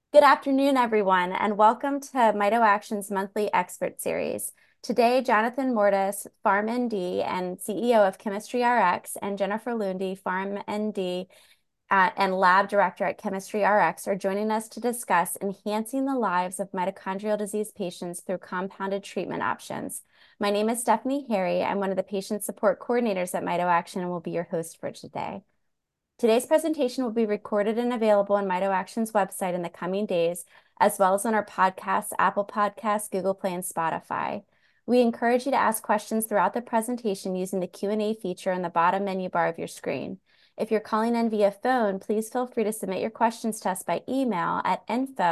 Good afternoon, everyone, and welcome to MitoAction's monthly expert series. Today, Jonathan Mortis, PharmND and CEO of Chemistry RX, and Jennifer Lundy, PharmND and Lab Director at Chemistry RX, are joining us to discuss enhancing the lives of mitochondrial disease patients through compounded treatment options. My name is Stephanie Harry. I'm one of the patient support coordinators at MitoAction and will be your host for today. Today's presentation will be recorded and available on MitoAction's website in the coming days, as well as on our podcasts, Apple Podcasts, Google Play, and Spotify. We encourage you to ask questions throughout the presentation using the Q&A feature in the bottom menu bar of your screen. If you're calling in via phone, please feel free to submit your questions to us by email at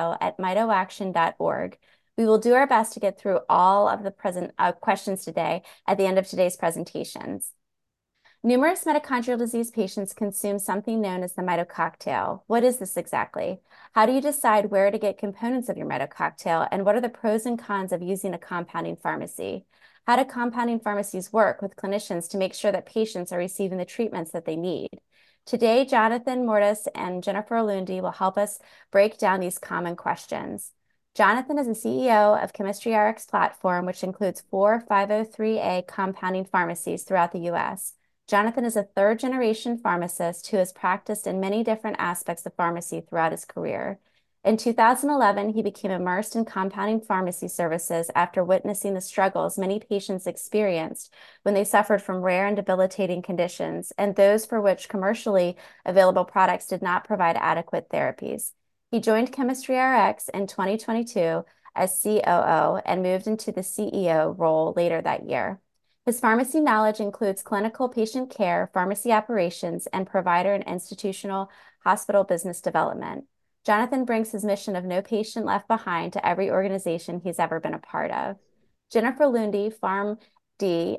info@mitoaction.org. We will do our best to get through all of the questions today at the end of today's presentations. Numerous mitochondrial disease patients consume something known as the mitococktail. What is this exactly? How do you decide where to get components of your mitococktail, and what are the pros and cons of using a compounding pharmacy? How do compounding pharmacies work with clinicians to make sure that patients are receiving the treatments that they need? Today, Jonathan Mortis and Jennifer Lundy will help us break down these common questions. Jonathan is the CEO of Chemistry RX platform, which includes 4 503A compounding pharmacies throughout the U.S. Jonathan is a third-generation pharmacist who has practiced in many different aspects of pharmacy throughout his career. In 2011, he became immersed in compounding pharmacy services after witnessing the struggles many patients experienced when they suffered from rare and debilitating conditions, and those for which commercially available products did not provide adequate therapies. He joined Chemistry RX in 2022 as COO and moved into the CEO role later that year. His pharmacy knowledge includes clinical patient care, pharmacy operations, and provider and institutional hospital business development. Jonathan brings his mission of no patient left behind to every organization he's ever been a part of. Jennifer Lundy, PharmD,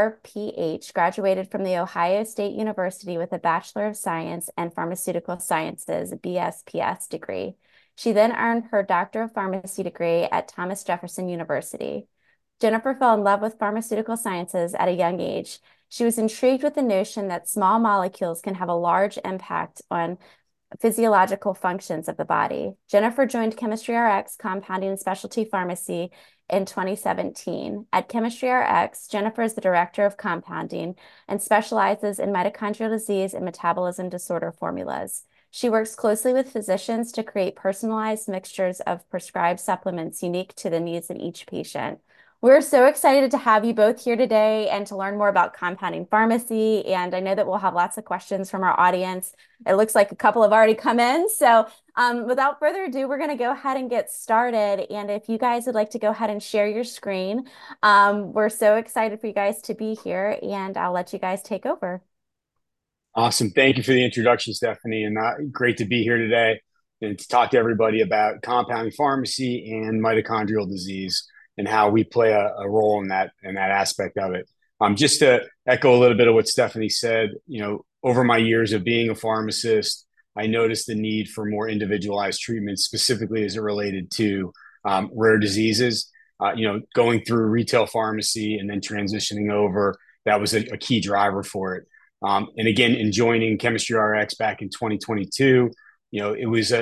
RPH, graduated from The Ohio State University with a Bachelor of Science and Pharmaceutical Sciences, BSPS degree. She then earned her Doctor of Pharmacy degree at Thomas Jefferson University. Jennifer fell in love with pharmaceutical sciences at a young age. She was intrigued with the notion that small molecules can have a large impact on physiological functions of the body. Jennifer joined Chemistry RX Compounding and Specialty Pharmacy in 2017. At Chemistry RX, Jennifer is the Director of Compounding and specializes in mitochondrial disease and metabolism disorder formulas. She works closely with physicians to create personalized mixtures of prescribed supplements unique to the needs of each patient. We're so excited to have you both here today and to learn more about compounding pharmacy. And I know that we'll have lots of questions from our audience. It looks like a couple have already come in. So without further ado, we're going to go ahead and get started. And if you guys would like to go ahead and share your screen, we're so excited for you guys to be here, and I'll let you guys take over. Awesome. Thank you for the introduction, Stephanie, and great to be here today and to talk to everybody about compounding pharmacy and mitochondrial disease and how we play a role in that aspect of it. Just to echo a little bit of what Stephanie said, over my years of being a pharmacist, I noticed the need for more individualized treatment, specifically as it related to rare diseases. Going through retail pharmacy and then transitioning over, that was a key driver for it. And again, in joining Chemistry RX back in 2022, it was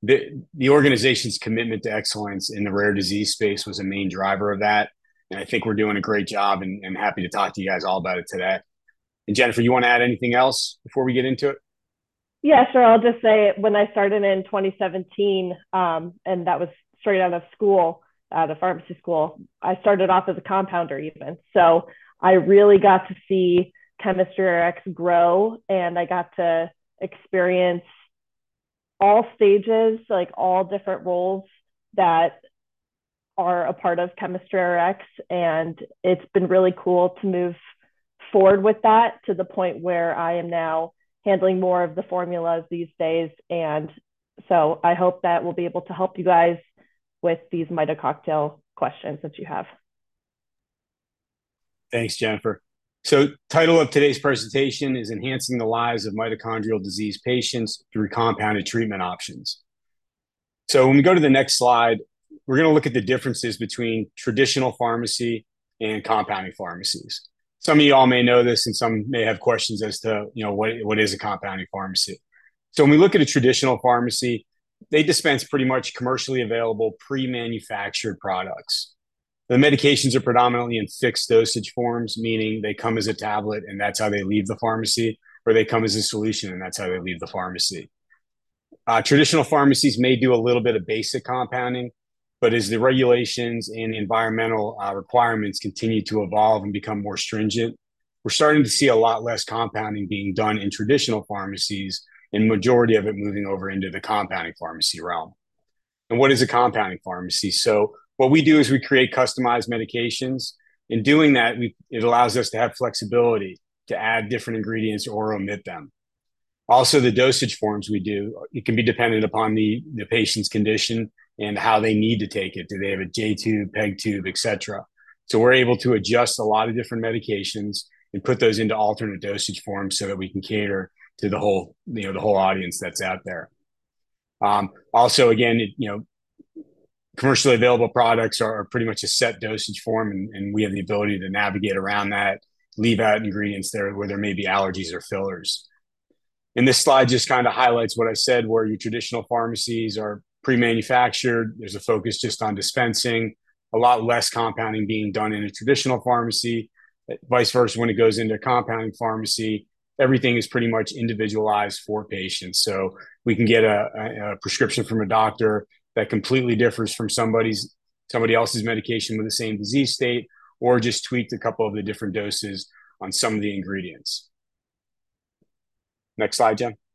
the organization's commitment to excellence in the rare disease space was a main driver of that. And I think we're doing a great job, and happy to talk to you guys all about it today. And Jennifer, you want to add anything else before we get into it? Yeah, sure. I'll just say when I started in 2017, and that was straight out of school, the pharmacy school, I started off as a compounder even. So I really got to see Chemistry RX grow, and I got to experience all stages, like all different roles that are a part of Chemistry RX. And it's been really cool to move forward with that to the point where I am now handling more of the formulas these days. And so I hope that we'll be able to help you guys with these mitococktail questions that you have. Thanks, Jennifer. So, title of today's presentation is Enhancing the Lives of Mitochondrial Disease Patients Through Compounded Treatment Options. So when we go to the next slide, we're going to look at the differences between traditional pharmacy and compounding pharmacies. Some of you all may know this, and some may have questions as to what is a compounding pharmacy. So when we look at a traditional pharmacy, they dispense pretty much commercially available pre-manufactured products. The medications are predominantly in fixed dosage forms, meaning they come as a tablet and that's how they leave the pharmacy, or they come as a solution and that's how they leave the pharmacy. Traditional pharmacies may do a little bit of basic compounding, but as the regulations and environmental requirements continue to evolve and become more stringent, we're starting to see a lot less compounding being done in traditional pharmacies, and majority of it moving over into the compounding pharmacy realm. And what is a compounding pharmacy? So what we do is we create customized medications. In doing that, it allows us to have flexibility to add different ingredients or omit them. Also, the dosage forms we do, it can be dependent upon the patient's condition and how they need to take it. Do they have a J tube, PEG tube, et cetera? So we're able to adjust a lot of different medications and put those into alternate dosage forms so that we can cater to the whole audience that's out there. Also, again, commercially available products are pretty much a set dosage form, and we have the ability to navigate around that, leave out ingredients there where there may be allergies or fillers. And this slide just kind of highlights what I said, where your traditional pharmacies are pre-manufactured. There's a focus just on dispensing, a lot less compounding being done in a traditional pharmacy. Vice versa, when it goes into a compounding pharmacy, everything is pretty much individualized for patients. So we can get a prescription from a doctor that completely differs from somebody else's medication with the same disease state, or just tweaked a couple of the different doses on some of the ingredients. Next slide, Jen.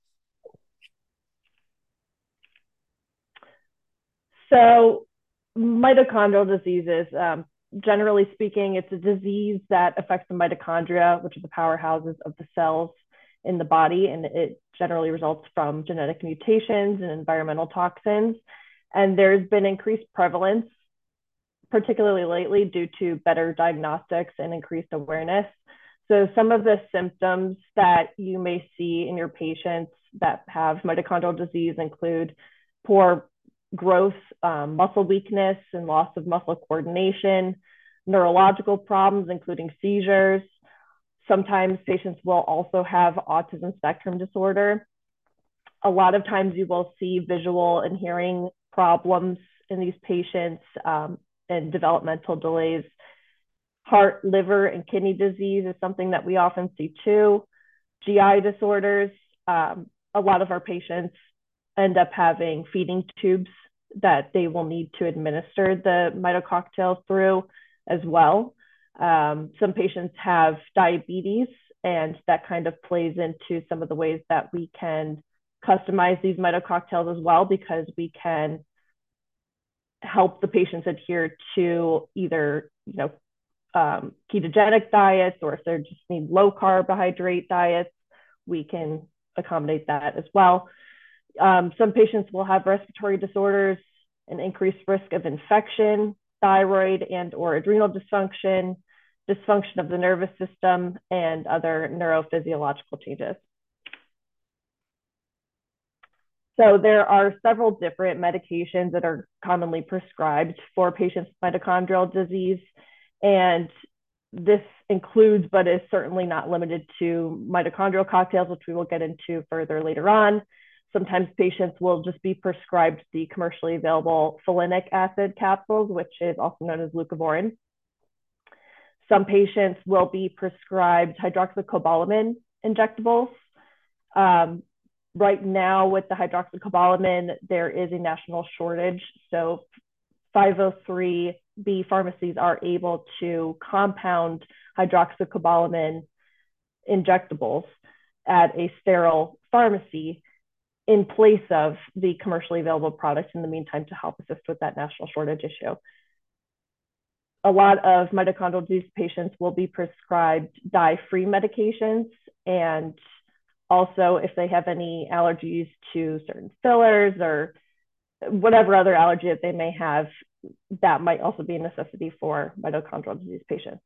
So mitochondrial diseases, generally speaking, it's a disease that affects the mitochondria, which are the powerhouses of the cells in the body, and it generally results from genetic mutations and environmental toxins. And there's been increased prevalence, particularly lately, due to better diagnostics and increased awareness. So some of the symptoms that you may see in your patients that have mitochondrial disease include poor growth, muscle weakness and loss of muscle coordination, neurological problems, including seizures. Sometimes patients will also have autism spectrum disorder. A lot of times you will see visual and hearing problems in these patients, and developmental delays. Heart, liver, and kidney disease is something that we often see too. GI disorders, a lot of our patients end up having feeding tubes that they will need to administer the mitococktail through as well. Some patients have diabetes, and that kind of plays into some of the ways that we can customize these mitococktails as well, because we can help the patients adhere to either, ketogenic diets, or if they just need low carbohydrate diets, we can accommodate that as well. Some patients will have respiratory disorders, an increased risk of infection, thyroid and or adrenal dysfunction, dysfunction of the nervous system, and other neurophysiological changes. So there are several different medications that are commonly prescribed for patients with mitochondrial disease. And this includes, but is certainly not limited to, mitochondrial cocktails, which we will get into further later on. Sometimes patients will just be prescribed the commercially available folinic acid capsules, which is also known as leucovorin. Some patients will be prescribed hydroxycobalamin injectables. Right now with the hydroxycobalamin, there is a national shortage. So 503B pharmacies are able to compound hydroxycobalamin injectables at a sterile pharmacy in place of the commercially available products in the meantime, to help assist with that national shortage issue. A lot of mitochondrial disease patients will be prescribed dye-free medications, and also if they have any allergies to certain fillers or whatever other allergy that they may have, that might also be a necessity for mitochondrial disease patients.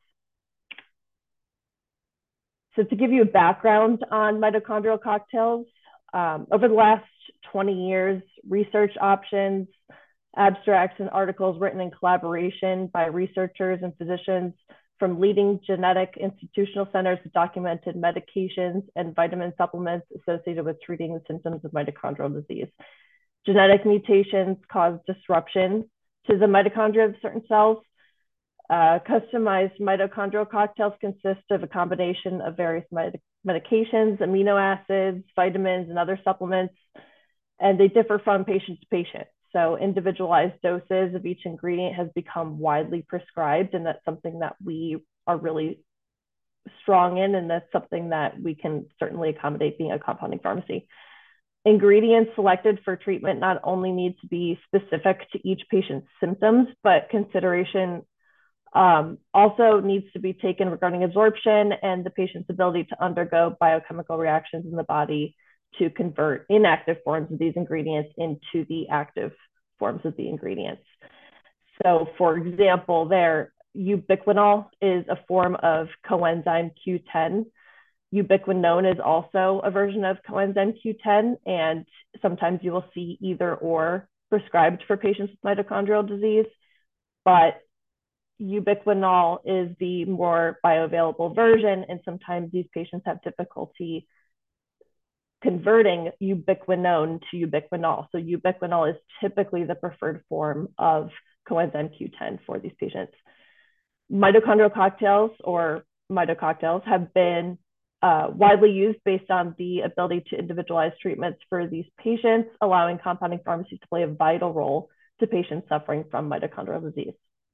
So to give you a background on mitochondrial cocktails, over the last 20 years, research options, abstracts, and articles written in collaboration by researchers and physicians from leading genetic institutional centers have documented medications and vitamin supplements associated with treating the symptoms of mitochondrial disease. Genetic mutations cause disruption to the mitochondria of certain cells. Customized mitochondrial cocktails consist of a combination of various medications, amino acids, vitamins, and other supplements, and they differ from patient to patient. So individualized doses of each ingredient has become widely prescribed, and that's something that we are really strong in, and that's something that we can certainly accommodate being a compounding pharmacy. Ingredients selected for treatment not only need to be specific to each patient's symptoms, but consideration also needs to be taken regarding absorption and the patient's ability to undergo biochemical reactions in the body to convert inactive forms of these ingredients into the active forms of the ingredients. So for example, ubiquinol is a form of coenzyme Q10. Ubiquinone is also a version of coenzyme Q10, and sometimes you will see either or prescribed for patients with mitochondrial disease, but ubiquinol is the more bioavailable version, and sometimes these patients have difficulty converting ubiquinone to ubiquinol. So ubiquinol is typically the preferred form of coenzyme Q10 for these patients. Mitochondrial cocktails or mitococktails have been widely used based on the ability to individualize treatments for these patients, allowing compounding pharmacies to play a vital role to patients suffering from mitochondrial disease.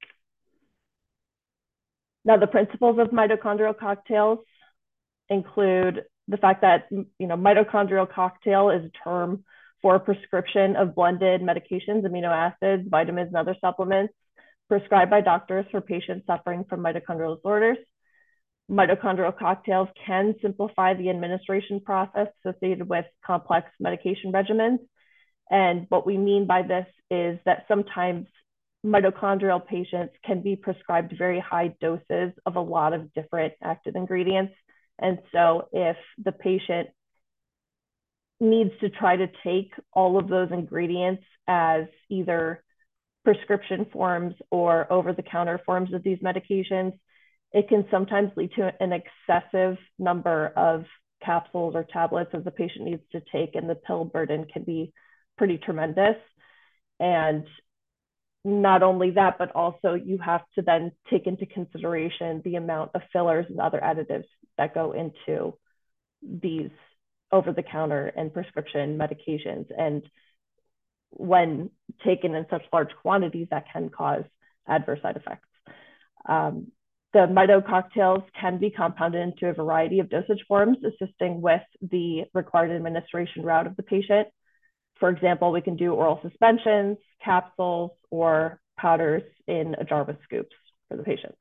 Now, the principles of mitochondrial cocktails include the fact that mitochondrial cocktail is a term for a prescription of blended medications, amino acids, vitamins, and other supplements prescribed by doctors for patients suffering from mitochondrial disorders. Mitochondrial cocktails can simplify the administration process associated with complex medication regimens. And what we mean by this is that sometimes mitochondrial patients can be prescribed very high doses of a lot of different active ingredients. And so if the patient needs to try to take all of those ingredients as either prescription forms or over-the-counter forms of these medications, it can sometimes lead to an excessive number of capsules or tablets that the patient needs to take, and the pill burden can be pretty tremendous. And not only that, but also you have to then take into consideration the amount of fillers and other additives that go into these over-the-counter and prescription medications. And when taken in such large quantities, that can cause adverse side effects. The mito cocktails can be compounded into a variety of dosage forms, assisting with the required administration route of the patient. For example, we can do oral suspensions, capsules, or powders in a jar with scoops for the patients.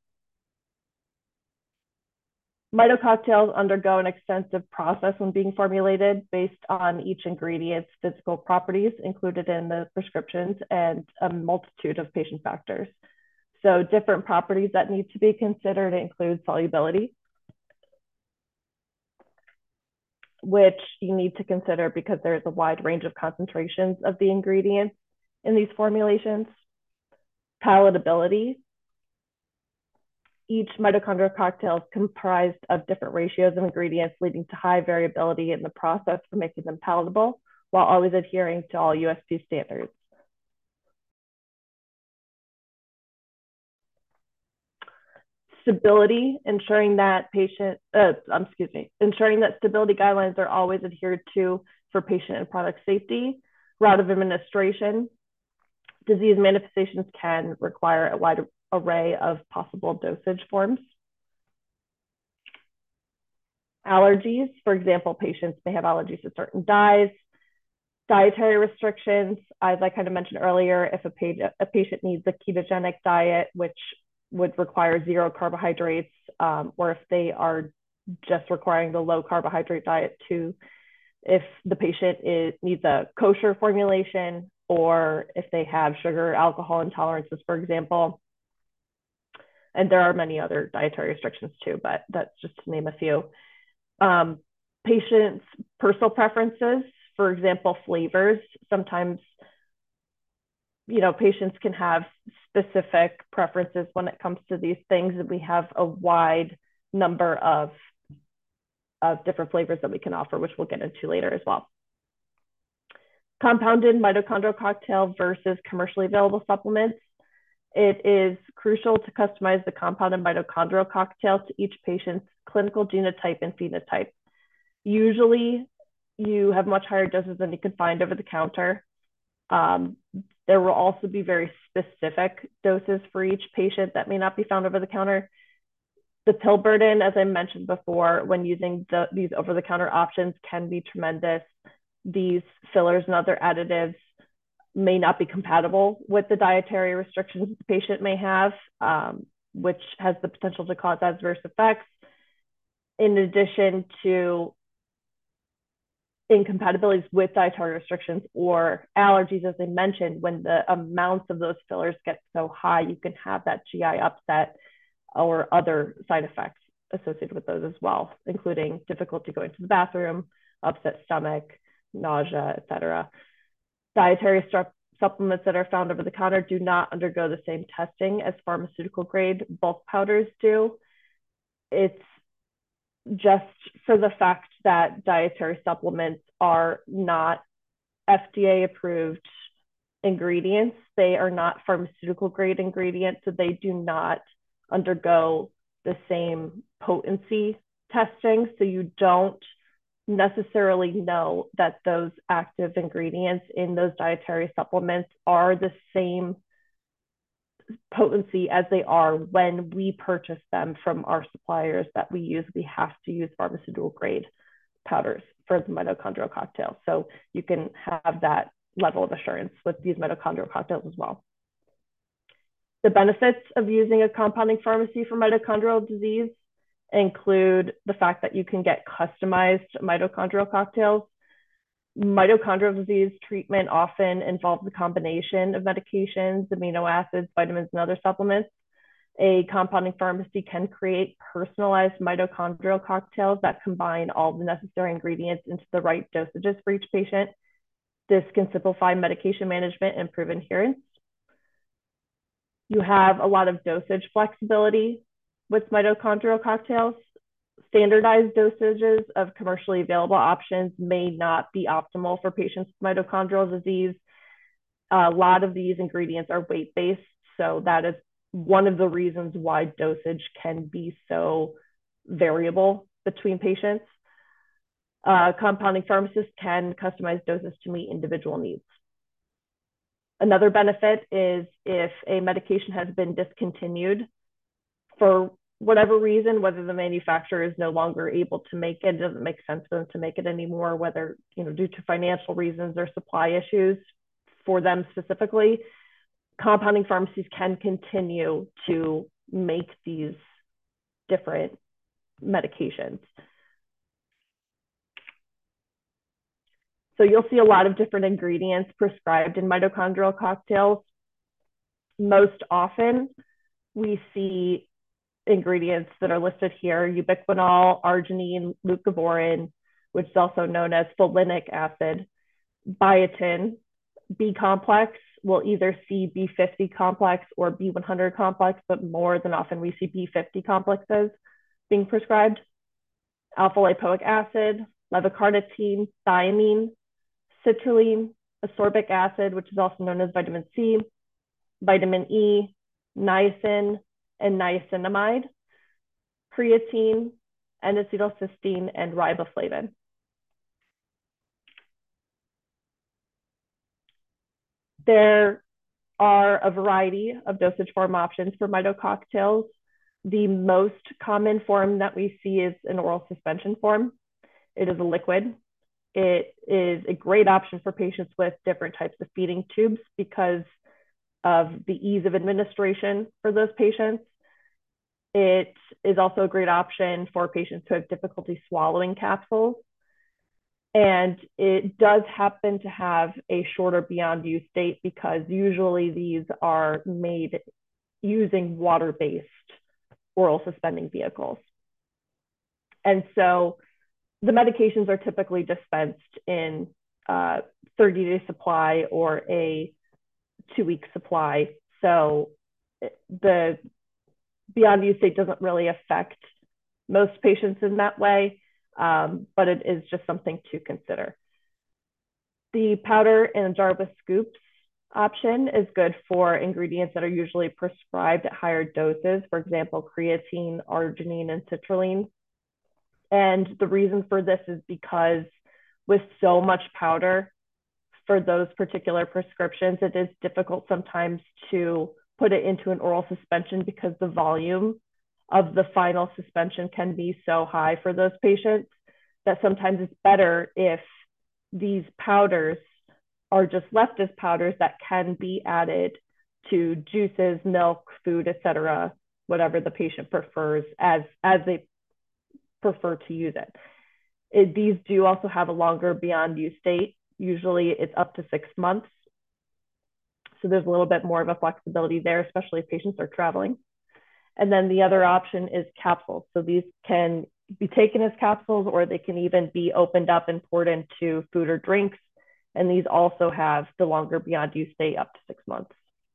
Mito cocktails undergo an extensive process when being formulated based on each ingredient's physical properties included in the prescriptions and a multitude of patient factors. So different properties that need to be considered include solubility, which you need to consider because there's a wide range of concentrations of the ingredients in these formulations. Palatability. Each mitochondrial cocktail is comprised of different ratios of ingredients, leading to high variability in the process for making them palatable, while always adhering to all USP standards. Stability, ensuring that stability guidelines are always adhered to for patient and product safety. Route of administration. Disease manifestations can require a wide array of possible dosage forms. Allergies, for example, patients may have allergies to certain dyes. Dietary restrictions, as I kind of mentioned earlier, if a patient needs a ketogenic diet, which would require 0 carbohydrates, or if they are just requiring the low carbohydrate diet too, if the patient needs a kosher formulation, or if they have sugar, alcohol intolerances, for example. And there are many other dietary restrictions too, but that's just to name a few. Patients' personal preferences, for example, flavors. Sometimes, patients can have specific preferences when it comes to these things, and we have a wide number of different flavors that we can offer, which we'll get into later as well. Compounded mitochondrial cocktail versus commercially available supplements. It is crucial to customize the compounded mitochondrial cocktail to each patient's clinical genotype and phenotype. Usually, you have much higher doses than you can find over the counter. There will also be very specific doses for each patient that may not be found over the counter. The pill burden, as I mentioned before, when using these over-the-counter options can be tremendous. These fillers and other additives may not be compatible with the dietary restrictions the patient may have, which has the potential to cause adverse effects. In addition to incompatibilities with dietary restrictions or allergies, as I mentioned, when the amounts of those fillers get so high, you can have that GI upset or other side effects associated with those as well, including difficulty going to the bathroom, upset stomach, nausea, etc. Dietary supplements that are found over the counter do not undergo the same testing as pharmaceutical grade bulk powders do. It's just for the fact that dietary supplements are not FDA approved ingredients. They are not pharmaceutical grade ingredients, so they do not undergo the same potency testing. So you don't necessarily know that those active ingredients in those dietary supplements are the same potency as they are when we purchase them from our suppliers that we use. We have to use pharmaceutical grade powders for the mitochondrial cocktail. So you can have that level of assurance with these mitochondrial cocktails as well. The benefits of using a compounding pharmacy for mitochondrial disease include the fact that you can get customized mitochondrial cocktails. Mitochondrial disease treatment often involves a combination of medications, amino acids, vitamins, and other supplements. A compounding pharmacy can create personalized mitochondrial cocktails that combine all the necessary ingredients into the right dosages for each patient. This can simplify medication management and improve adherence. You have a lot of dosage flexibility with mitochondrial cocktails. Standardized dosages of commercially available options may not be optimal for patients with mitochondrial disease. A lot of these ingredients are weight-based, so that is one of the reasons why dosage can be so variable between patients. Compounding pharmacists can customize doses to meet individual needs. Another benefit is if a medication has been discontinued for whatever reason, whether the manufacturer is no longer able to make it, it doesn't make sense for them to make it anymore, whether due to financial reasons or supply issues for them specifically, compounding pharmacies can continue to make these different medications. So you'll see a lot of different ingredients prescribed in mitochondrial cocktails. Most often, we see ingredients that are listed here: ubiquinol, arginine, leucovorin, which is also known as folinic acid, biotin, B complex. We'll either see B50 complex or B100 complex, but more than often we see B50 complexes being prescribed. Alpha lipoic acid, levocarnitine, thiamine, citrulline, ascorbic acid, which is also known as vitamin C, vitamin E, niacin, and niacinamide, creatine, N-acetylcysteine, and riboflavin. There are a variety of dosage form options for mitococktails. The most common form that we see is an oral suspension form. It is a liquid. It is a great option for patients with different types of feeding tubes because of the ease of administration for those patients. It is also a great option for patients who have difficulty swallowing capsules. And it does happen to have a shorter beyond use date because usually these are made using water-based oral suspending vehicles. And so the medications are typically dispensed in a 30-day supply or a 2-week supply. So the beyond use date doesn't really affect most patients in that way, but it is just something to consider. The powder in a jar with scoops option is good for ingredients that are usually prescribed at higher doses, for example, creatine, arginine, and citrulline. And the reason for this is because with so much powder for those particular prescriptions, it is difficult sometimes to put it into an oral suspension because the volume of the final suspension can be so high for those patients that sometimes it's better if these powders are just left as powders that can be added to juices, milk, food, etc., whatever the patient prefers as they prefer to use it. These do also have a longer beyond use date. Usually it's up to 6 months. So there's a little bit more of a flexibility there, especially if patients are traveling. And then the other option is capsules. So these can be taken as capsules, or they can even be opened up and poured into food or drinks. And these also have the longer beyond use date up to 6 months.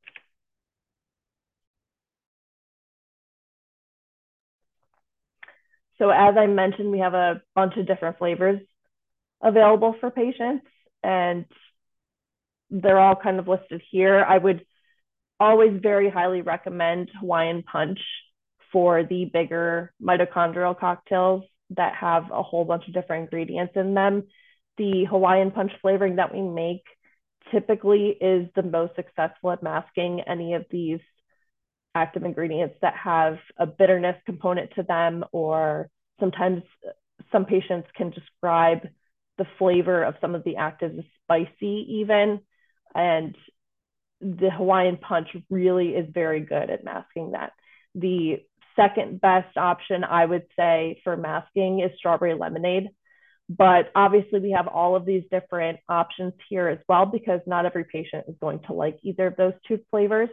So as I mentioned, we have a bunch of different flavors available for patients, and they're all kind of listed here. I would always very highly recommend Hawaiian Punch for the bigger mitochondrial cocktails that have a whole bunch of different ingredients in them. The Hawaiian Punch flavoring that we make typically is the most successful at masking any of these active ingredients that have a bitterness component to them, or sometimes some patients can describe the flavor of some of the actives as spicy even. And the Hawaiian Punch really is very good at masking that. The second best option, I would say, for masking is strawberry lemonade. But obviously, we have all of these different options here as well, because not every patient is going to like either of those two flavors.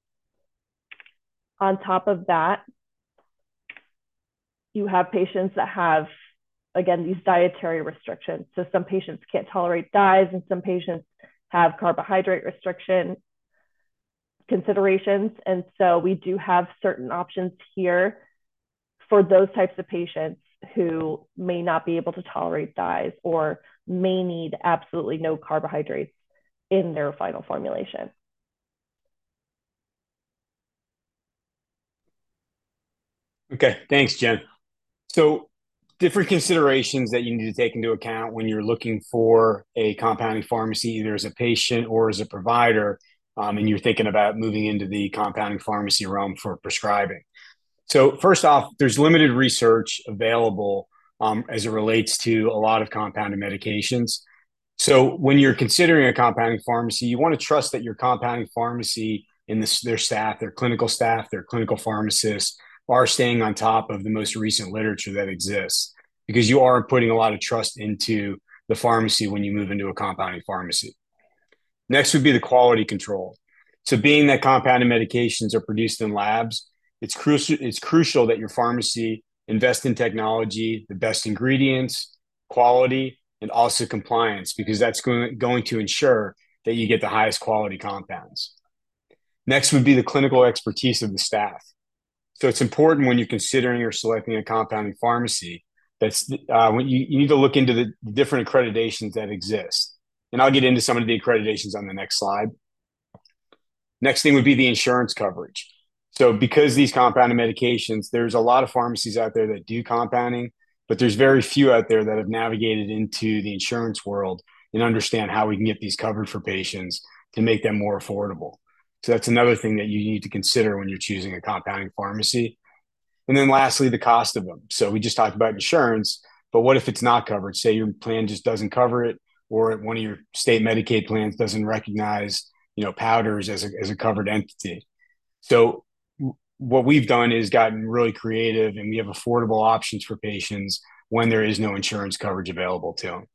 On top of that, you have patients that have, again, these dietary restrictions. So some patients can't tolerate dyes, and some patients have carbohydrate restriction considerations. And so we do have certain options here for those types of patients who may not be able to tolerate dyes or may need absolutely no carbohydrates in their final formulation. Okay, thanks, Jen. So different considerations that you need to take into account when you're looking for a compounding pharmacy, either as a patient or as a provider, and you're thinking about moving into the compounding pharmacy realm for prescribing. So first off, there's limited research available as it relates to a lot of compounded medications. So when you're considering a compounding pharmacy, you want to trust that your compounding pharmacy and their staff, their clinical staff, their clinical pharmacists are staying on top of the most recent literature that exists, because you are putting a lot of trust into the pharmacy when you move into a compounding pharmacy. Next would be the quality control. So being that compounded medications are produced in labs, it's crucial that your pharmacy invest in technology, the best ingredients, quality, and also compliance, because that's going to ensure that you get the highest quality compounds. Next would be the clinical expertise of the staff. So it's important when you're considering or selecting a compounding pharmacy that's when you need to look into the different accreditations that exist. And I'll get into some of the accreditations on the next slide. Next thing would be the insurance coverage. So because these compounded medications, there's a lot of pharmacies out there that do compounding, but there's very few out there that have navigated into the insurance world and understand how we can get these covered for patients to make them more affordable. So that's another thing that you need to consider when you're choosing a compounding pharmacy. And then lastly, the cost of them. So we just talked about insurance, but what if it's not covered? Say your plan just doesn't cover it, or one of your state Medicaid plans doesn't recognize, powders as a covered entity. So what we've done is gotten really creative, and we have affordable options for patients when there is no insurance coverage available to them.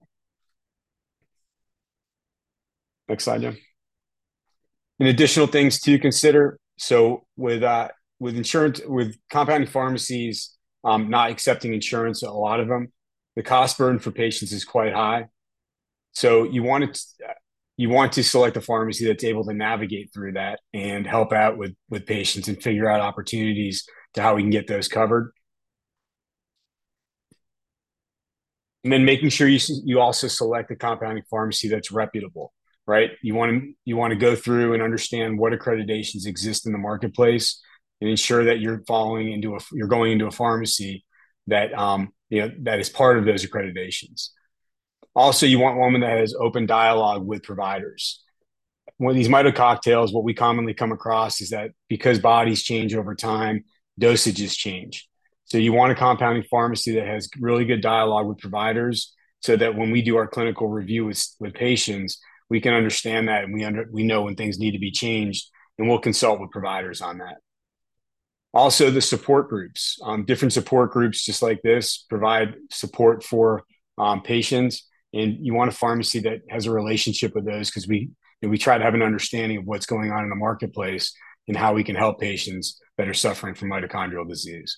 Next slide, Jim. And additional things to consider. So with insurance, with compounding pharmacies not accepting insurance, a lot of them, the cost burden for patients is quite high. So you want to select a pharmacy that's able to navigate through that and help out with patients and figure out opportunities to how we can get those covered. And then making sure you also select a compounding pharmacy that's reputable, right? You want to go through and understand what accreditations exist in the marketplace, and ensure that you're going into a pharmacy that that is part of those accreditations. Also, you want one that has open dialogue with providers. When these mito cocktails, what we commonly come across is that because bodies change over time, dosages change. So you want a compounding pharmacy that has really good dialogue with providers, so that when we do our clinical review with patients, we can understand that, and we know when things need to be changed, and we'll consult with providers on that. Also, the support groups, different support groups just like this provide support for patients, and you want a pharmacy that has a relationship with those, because we try to have an understanding of what's going on in the marketplace and how we can help patients that are suffering from mitochondrial disease.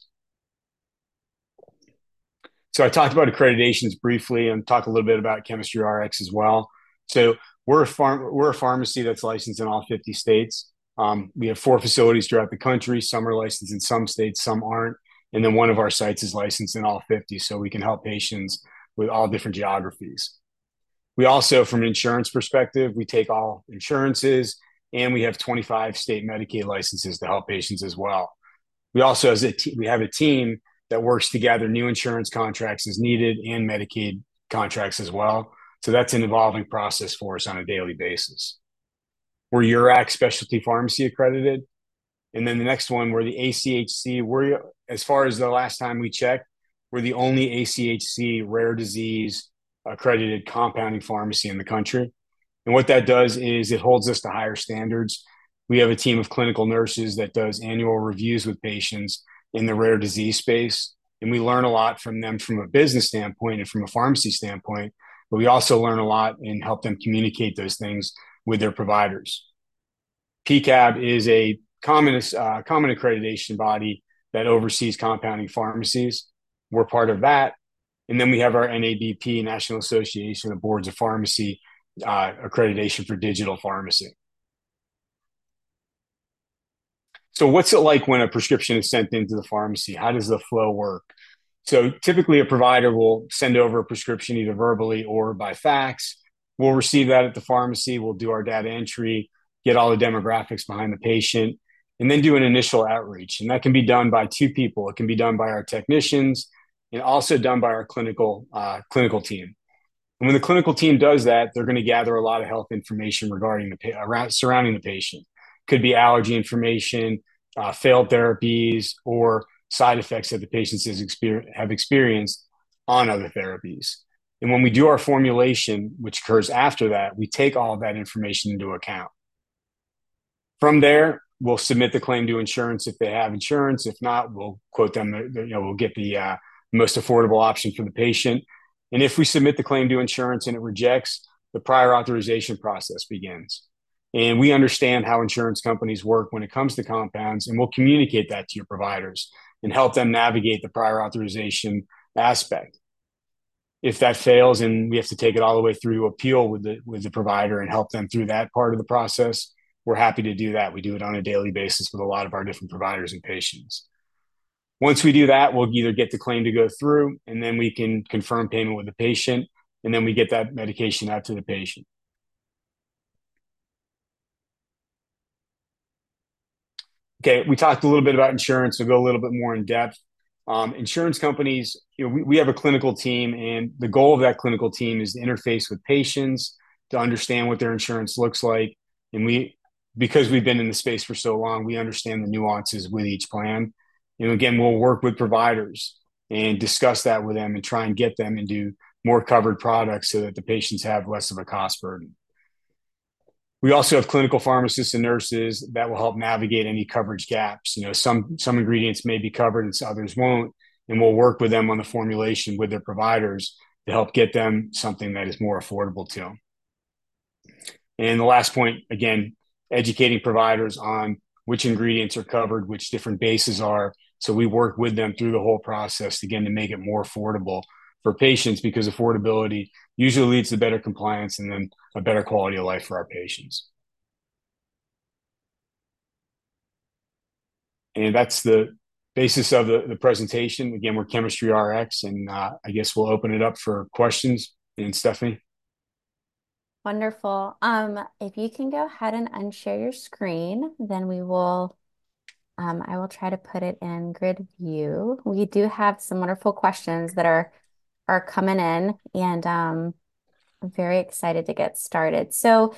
So I talked about accreditations briefly, and talk a little bit about Chemistry Rx as well. So we're a pharmacy that's licensed in all 50 states. We have 4 facilities throughout the country. Some are licensed in some states, some aren't. And then one of our sites is licensed in all 50, so we can help patients with all different geographies. We also, from an insurance perspective, we take all insurances, and we have 25 state Medicaid licenses to help patients as well. We also, we have a team that works to gather new insurance contracts as needed, and Medicaid contracts as well. So that's an evolving process for us on a daily basis. We're URAC Specialty Pharmacy accredited. And then the next one, we're the ACHC. As far as the last time we checked, we're the only ACHC rare disease accredited compounding pharmacy in the country. And what that does is it holds us to higher standards. We have a team of clinical nurses that does annual reviews with patients in the rare disease space. And we learn a lot from them from a business standpoint and from a pharmacy standpoint, but we also learn a lot and help them communicate those things with their providers. PCAB is a common accreditation body that oversees compounding pharmacies. We're part of that. And then we have our NABP, National Association of Boards of Pharmacy, accreditation for digital pharmacy. So what's it like when a prescription is sent into the pharmacy? How does the flow work? So typically a provider will send over a prescription either verbally or by fax. We'll receive that at the pharmacy. We'll do our data entry, get all the demographics behind the patient, and then do an initial outreach. And that can be done by 2 people. It can be done by our technicians, and also done by our clinical team. And when the clinical team does that, they're going to gather a lot of health information surrounding the patient. Could be allergy information, failed therapies, or side effects that the patients have experienced on other therapies. And when we do our formulation, which occurs after that, we take all of that information into account. From there, we'll submit the claim to insurance if they have insurance. If not, we'll quote them. We'll get the most affordable option for the patient. And if we submit the claim to insurance and it rejects, the prior authorization process begins. And we understand how insurance companies work when it comes to compounds, and we'll communicate that to your providers and help them navigate the prior authorization aspect. If that fails and we have to take it all the way through to appeal with the provider and help them through that part of the process, we're happy to do that. We do it on a daily basis with a lot of our different providers and patients. Once we do that, we'll either get the claim to go through, and then we can confirm payment with the patient, and then we get that medication out to the patient. Okay, we talked a little bit about insurance. We'll go a little bit more in depth. Insurance companies, we have a clinical team, and the goal of that clinical team is to interface with patients to understand what their insurance looks like. And because we've been in the space for so long, we understand the nuances with each plan. And again, we'll work with providers and discuss that with them and try and get them into more covered products so that the patients have less of a cost burden. We also have clinical pharmacists and nurses that will help navigate any coverage gaps. Some ingredients may be covered and others won't, and we'll work with them on the formulation with their providers to help get them something that is more affordable to them. And the last point, again, educating providers on which ingredients are covered, which different bases are. So we work with them through the whole process, again, to make it more affordable for patients, because affordability usually leads to better compliance and then a better quality of life for our patients. And that's the basis of the presentation. Again, we're Chemistry RX, and I guess we'll open it up for questions. And Stephanie? Wonderful. If you can go ahead and unshare your screen, then I will try to put it in grid view. We do have some wonderful questions that are coming in, and I'm very excited to get started.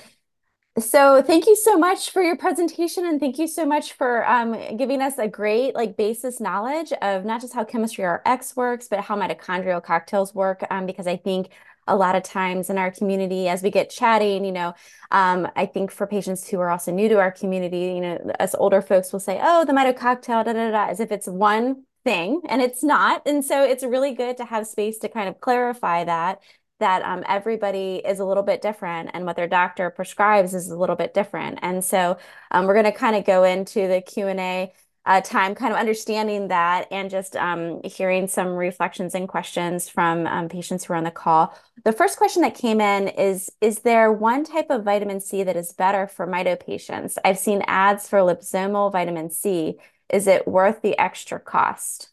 So thank you so much for your presentation, and thank you so much for giving us a great basis knowledge of not just how Chemistry RX works, but how mitochondrial cocktails work. Because I think a lot of times in our community, as we get chatting, I think for patients who are also new to our community, us older folks will say, "Oh, the mitococktail, da da da," as if it's one thing, and it's not. And so it's really good to have space to kind of clarify that everybody is a little bit different and what their doctor prescribes is a little bit different. And so we're going to kind of go into the Q&A time, kind of understanding that and just hearing some reflections and questions from patients who are on the call. The first question that came in is there one type of vitamin C that is better for mito patients? I've seen ads for liposomal vitamin C. Is it worth the extra cost?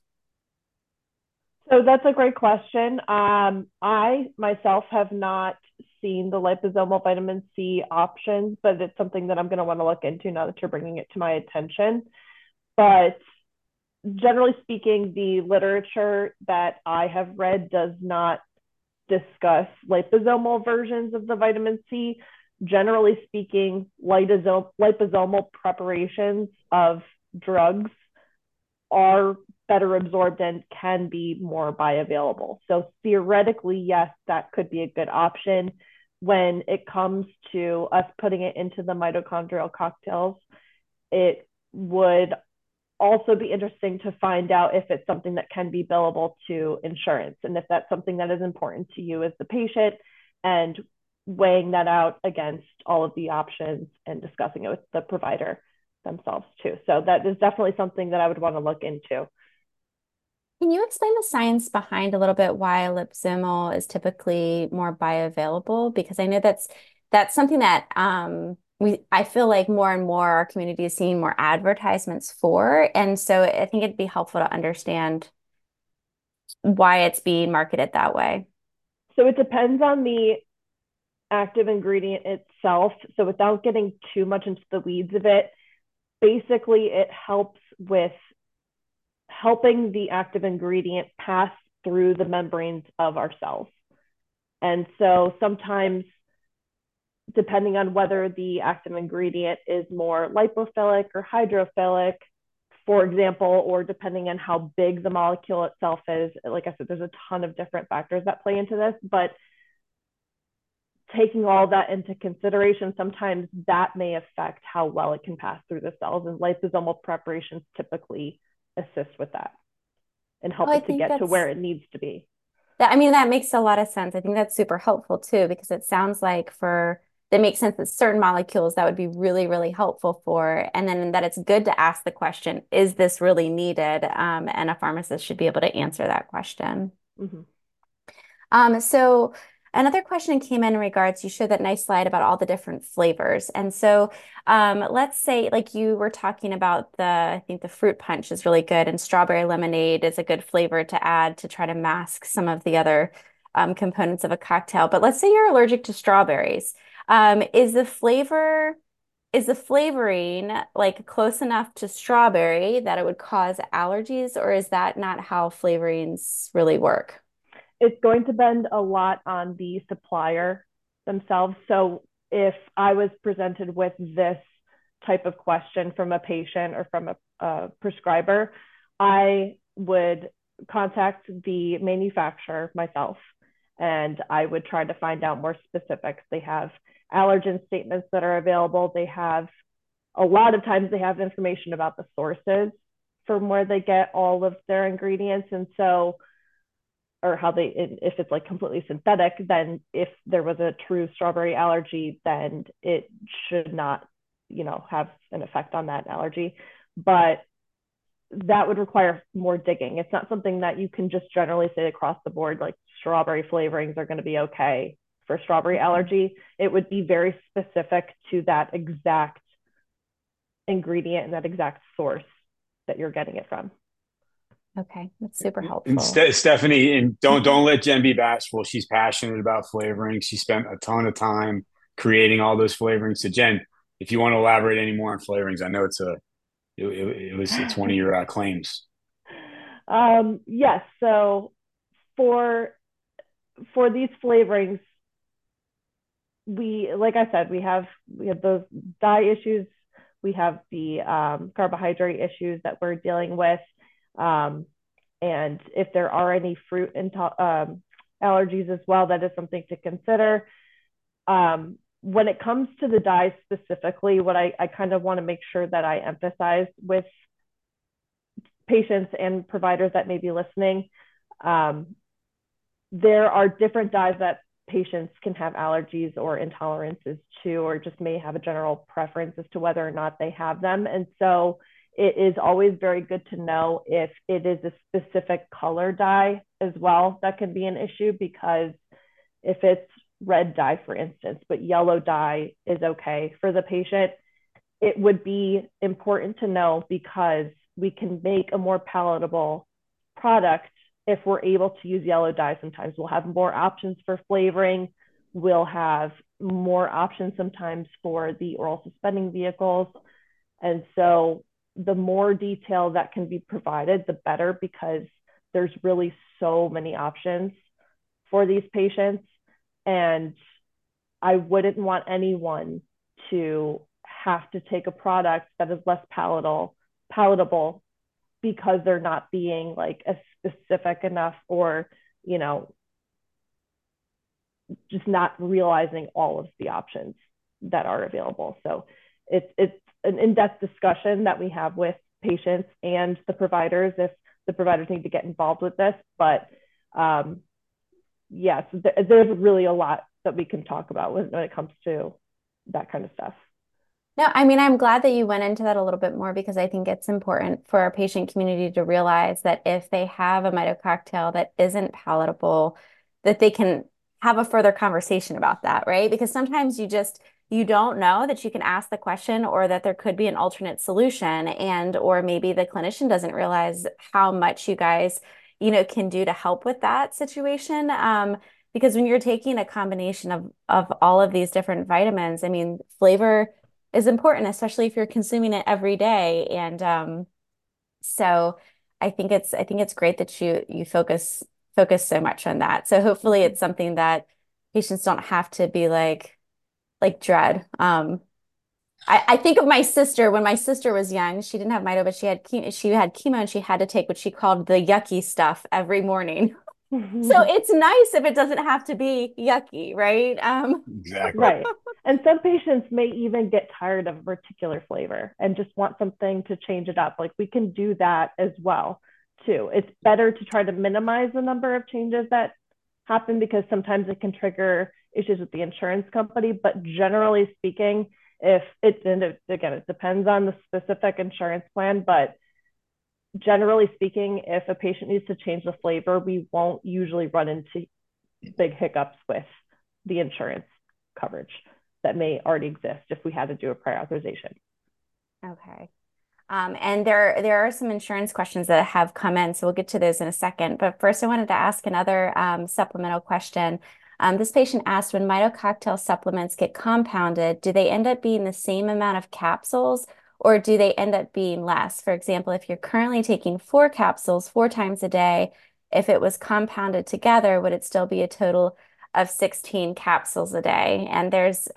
So that's a great question. I myself have not seen the liposomal vitamin C options, but it's something that I'm going to want to look into now that you're bringing it to my attention. But generally speaking, the literature that I have read does not discuss liposomal versions of the vitamin C. Generally speaking, liposomal preparations of drugs are better absorbed and can be more bioavailable. So theoretically, yes, that could be a good option. When it comes to us putting it into the mitochondrial cocktails, it would also be interesting to find out if it's something that can be billable to insurance and if that's something that is important to you as the patient, and weighing that out against all of the options and discussing it with the provider themselves too. So that is definitely something that I would want to look into. Can you explain the science behind a little bit why liposomal is typically more bioavailable? Because I know that's something that I feel like more and more our community is seeing more advertisements for. And so I think it'd be helpful to understand why it's being marketed that way. So it depends on the active ingredient itself. So without getting too much into the weeds of it, basically it helps with helping the active ingredient pass through the membranes of our cells. And so sometimes, depending on whether the active ingredient is more lipophilic or hydrophilic, for example, or depending on how big the molecule itself is, like I said, there's a ton of different factors that play into this, but taking all that into consideration, sometimes that may affect how well it can pass through the cells, and liposomal preparations typically assist with that and help Well, I it to think get to where it needs to be. that makes a lot of sense. I think that's super helpful too, because it sounds like that makes sense that certain molecules that would be really, really helpful for, and then that it's good to ask the question, is this really needed? And a pharmacist should be able to answer that question. Mm-hmm. So another question came in regards, you showed that nice slide about all the different flavors. And so let's say like you were talking about I think the fruit punch is really good, and strawberry lemonade is a good flavor to add to try to mask some of the other components of a cocktail. But let's say you're allergic to strawberries. Is the flavoring like close enough to strawberry that it would cause allergies, or is that not how flavorings really work? It's going to depend a lot on the supplier themselves. So if I was presented with this type of question from a patient or from a prescriber, I would contact the manufacturer myself, and I would try to find out more specifics. They have allergen statements that are available. They have, a lot of times they have information about the sources from where they get all of their ingredients. And so, or how they, if it's like completely synthetic, then if there was a true strawberry allergy, then it should not, have an effect on that allergy. But that would require more digging. It's not something that you can just generally say across the board, like strawberry flavorings are going to be okay for strawberry allergy. It would be very specific to that exact ingredient and that exact source that you're getting it from. Okay, that's super And helpful. Stephanie, and don't let Jen be bashful. She's passionate about flavoring. She spent a ton of time creating all those flavorings. So Jen, if you want to elaborate any more on flavorings, I know it's one of your claims. Yes. So for these flavorings, like I said, we have those dye issues. We have the carbohydrate issues that we're dealing with. And if there are any fruit allergies as well, that is something to consider. When it comes to the dyes specifically, what I kind of want to make sure that I emphasize with patients and providers that may be listening, there are different dyes that patients can have allergies or intolerances to, or just may have a general preference as to whether or not they have them. And so it is always very good to know if it is a specific color dye as well. That can be an issue, because if it's red dye, for instance, but yellow dye is okay for the patient, it would be important to know, because we can make a more palatable product if we're able to use yellow dye. Sometimes we'll have more options for flavoring. We'll have more options sometimes for the oral suspending vehicles. And so the more detail that can be provided, the better, because there's really so many options for these patients. And I wouldn't want anyone to have to take a product that is less palatable because they're not being like as specific enough, or, you know, just not realizing all of the options that are available. So it's an in-depth discussion that we have with patients and the providers, if the providers need to get involved with this. But yes, there's really a lot that we can talk about when it comes to that kind of stuff. No, I mean, I'm glad that you went into that a little bit more, because I think it's important for our patient community to realize that if they have a Mito cocktail that isn't palatable, that they can have a further conversation about that, right? Because sometimes you don't know that you can ask the question, or that there could be an alternate solution, and or maybe the clinician doesn't realize how much you guys, can do to help with that situation. Because when you're taking a combination of all of these different vitamins, I mean, flavor is important, especially if you're consuming it every day. And so I think it's great that you focus so much on that. So hopefully it's something that patients don't have to be like dread. I think of my sister. When my sister was young, she didn't have mito, but she had chemo, and she had to take what she called the yucky stuff every morning. So it's nice if it doesn't have to be yucky, right? Exactly. Right. And some patients may even get tired of a particular flavor and just want something to change it up. Like, we can do that as well, too. It's better to try to minimize the number of changes that happen, because sometimes it can trigger issues with the insurance company. But generally speaking, if it's, and again, it depends on the specific insurance plan, but generally speaking, if a patient needs to change the flavor, we won't usually run into big hiccups with the insurance coverage that may already exist if we had to do a prior authorization. Okay. And there are some insurance questions that have come in, so we'll get to those in a second. But first, I wanted to ask another supplemental question. This patient asked, when Mito cocktail supplements get compounded, do they end up being the same amount of capsules, or do they end up being less? For example, if you're currently taking 4 capsules 4 times a day, if it was compounded together, would it still be a total of 16 capsules a day? And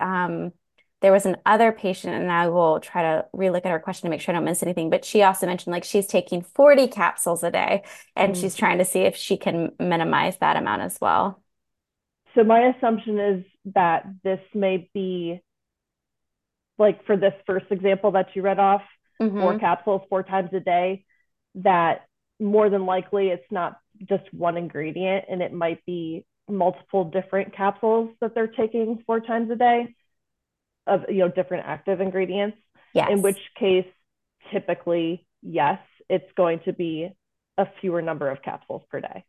there was an other patient, and I will try to relook at her question to make sure I don't miss anything, but she also mentioned like she's taking 40 capsules a day, and she's trying to see if she can minimize that amount as well. So my assumption is that this may be, like, for this first example that you read off, 4 capsules 4 times a day, that more than likely it's not just one ingredient, and it might be multiple different capsules that they're taking 4 times a day of, different active ingredients. Yes. In which case, typically, yes, it's going to be a fewer number of capsules per day.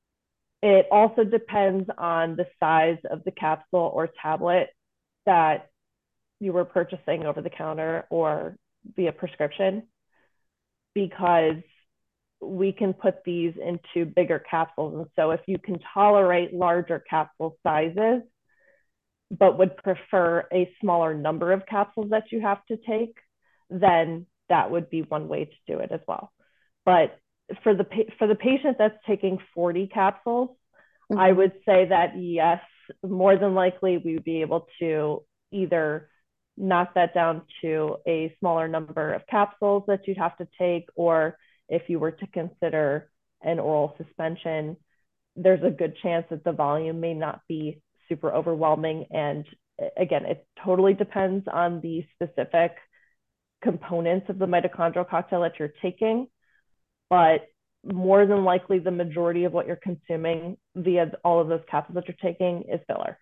It also depends on the size of the capsule or tablet that you were purchasing over the counter or via prescription, because we can put these into bigger capsules. And so if you can tolerate larger capsule sizes, but would prefer a smaller number of capsules that you have to take, then that would be one way to do it as well. But for the patient that's taking 40 capsules, I would say that yes, more than likely we would be able to either knock that down to a smaller number of capsules that you'd have to take, or if you were to consider an oral suspension, there's a good chance that the volume may not be super overwhelming. And again, it totally depends on the specific components of the mitochondrial cocktail that you're taking. But more than likely, the majority of what you're consuming via all of those capsules that you're taking is filler.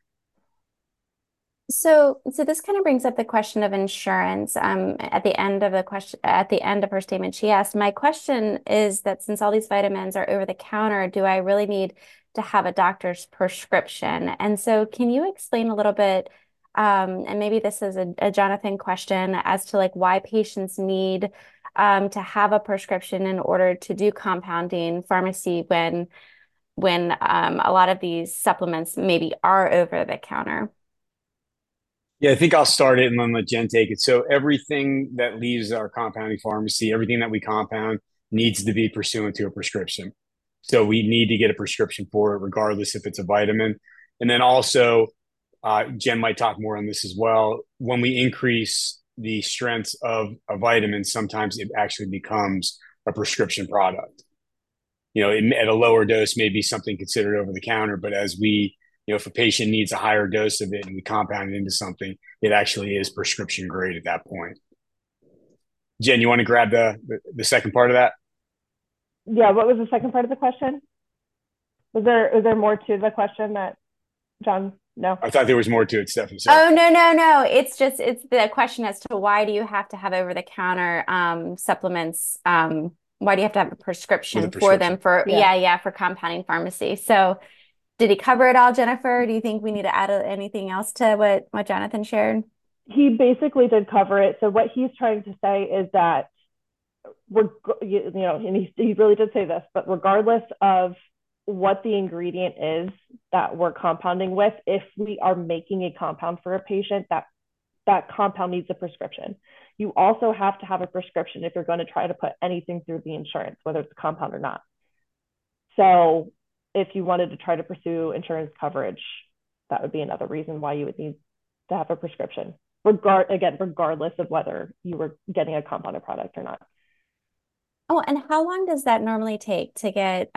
So this kind of brings up the question of insurance. At the end of her statement, she asked, "My question is that since all these vitamins are over the counter, do I really need to have a doctor's prescription?" And so, can you explain a little bit, and maybe this is a Jonathan question, as to like why patients need to have a prescription in order to do compounding pharmacy when a lot of these supplements maybe are over the counter? Yeah, I think I'll start it and then let Jen take it. So everything that leaves our compounding pharmacy, everything that we compound needs to be pursuant to a prescription. So we need to get a prescription for it, regardless if it's a vitamin. And then also, Jen might talk more on this as well. When we increase the strength of a vitamin, sometimes it actually becomes a prescription product. At a lower dose, may be something considered over the counter, but if a patient needs a higher dose of it and we compound it into something, it actually is prescription grade at that point. Jen, you want to grab the second part of that? Yeah, what was the second part of the question? Was there more to the question that John? No. I thought there was more to it, Stephanie. Sorry. Oh, no. It's the question as to why do you have to have over the counter supplements? Why do you have to have a prescription for them for for compounding pharmacy? So did he cover it all, Jennifer? Do you think we need to add anything else to what Jonathan shared? He basically did cover it. So what he's trying to say is that and he really did say this, but regardless of what the ingredient is that we're compounding with, if we are making a compound for a patient, that compound needs a prescription. You also have to have a prescription if you're going to try to put anything through the insurance, whether it's a compound or not. So if you wanted to try to pursue insurance coverage, that would be another reason why you would need to have a prescription, regardless of whether you were getting a compounded product or not. Oh, and how long does that normally take to get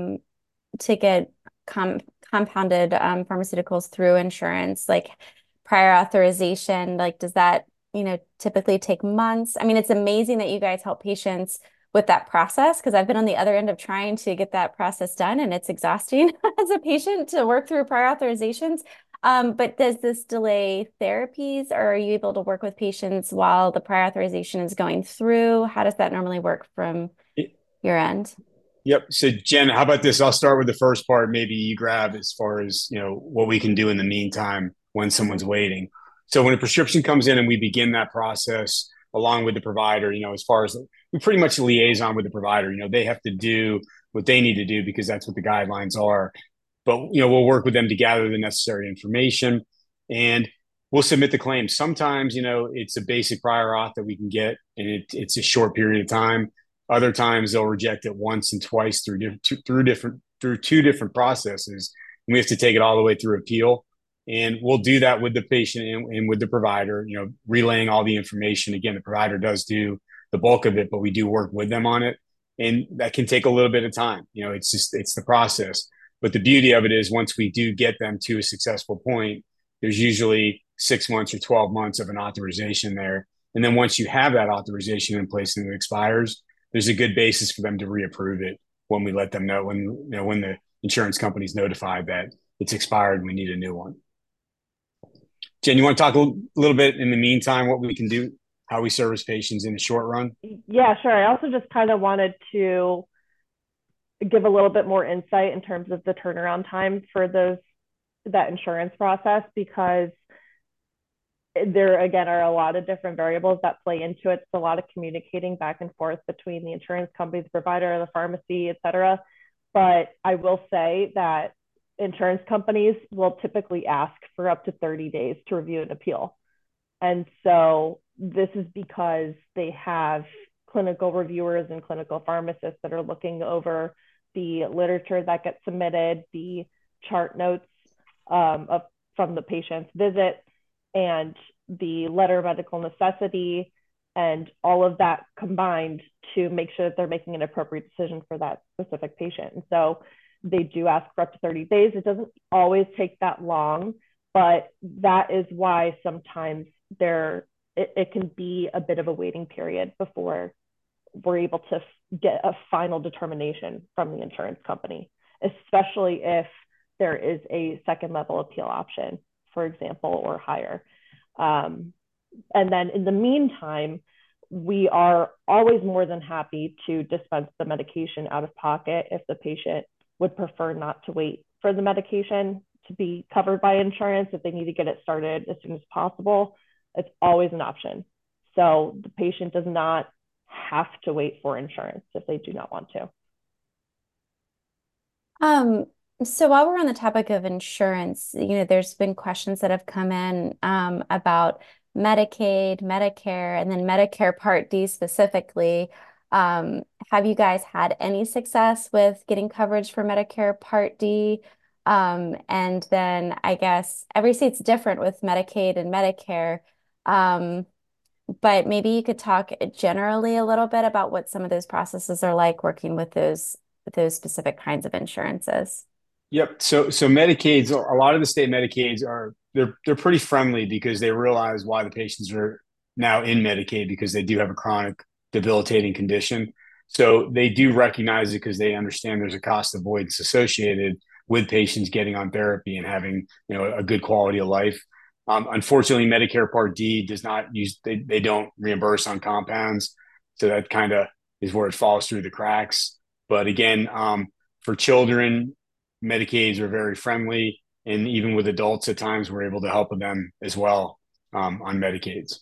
compounded pharmaceuticals through insurance, like prior authorization? Like, does that, typically take months? I mean, it's amazing that you guys help patients with that process, because I've been on the other end of trying to get that process done, and it's exhausting as a patient to work through prior authorizations. But does this delay therapies, or are you able to work with patients while the prior authorization is going through? How does that normally work from your end? Yep. So Jen, how about this? I'll start with the first part. Maybe you grab as far as, what we can do in the meantime when someone's waiting. So when a prescription comes in and we begin that process along with the provider, as far as we pretty much liaison with the provider, they have to do what they need to do because that's what the guidelines are. But, we'll work with them to gather the necessary information and we'll submit the claim. Sometimes, it's a basic prior auth that we can get and it's a short period of time. Other times they'll reject it once and twice through two different processes. And we have to take it all the way through appeal. And we'll do that with the patient and with the provider, relaying all the information. Again, the provider does do the bulk of it, but we do work with them on it. And that can take a little bit of time. It's the process. But the beauty of it is once we do get them to a successful point, there's usually 6 months or 12 months of an authorization there. And then once you have that authorization in place and it expires, there's a good basis for them to reapprove it when we let them know when the insurance company's notified that it's expired and we need a new one. Jen, you want to talk a little bit in the meantime, what we can do, how we service patients in the short run? Yeah, sure. I also just kind of wanted to give a little bit more insight in terms of the turnaround time for that insurance process, because there again are a lot of different variables that play into it. It's a lot of communicating back and forth between the insurance company, the provider, the pharmacy, et cetera. But I will say that insurance companies will typically ask for up to 30 days to review an appeal. And so this is because they have clinical reviewers and clinical pharmacists that are looking over the literature that gets submitted, the chart notes from the patient's visit, and the letter of medical necessity, and all of that combined to make sure that they're making an appropriate decision for that specific patient. And so they do ask for up to 30 days. It doesn't always take that long, but that is why sometimes it can be a bit of a waiting period before we're able to get a final determination from the insurance company, especially if there is a second level appeal option, for example, or higher. And then in the meantime, we are always more than happy to dispense the medication out of pocket if the patient would prefer not to wait for the medication to be covered by insurance. If they need to get it started as soon as possible, it's always an option. So the patient does not have to wait for insurance if they do not want to. So while we're on the topic of insurance, there's been questions that have come in about Medicaid, Medicare, and then Medicare Part D specifically. Have you guys had any success with getting coverage for Medicare Part D? And then I guess every state's different with Medicaid and Medicare. But maybe you could talk generally a little bit about what some of those processes are like working with those specific kinds of insurances. Yep. So Medicaids, a lot of the state Medicaids they're pretty friendly because they realize why the patients are now in Medicaid because they do have a chronic debilitating condition. So they do recognize it because they understand there's a cost avoidance associated with patients getting on therapy and having, a good quality of life. Unfortunately, Medicare Part D does not they don't reimburse on compounds. So that kind of is where it falls through the cracks. But again, for children, Medicaids are very friendly. And even with adults, at times, we're able to help them as well on Medicaids.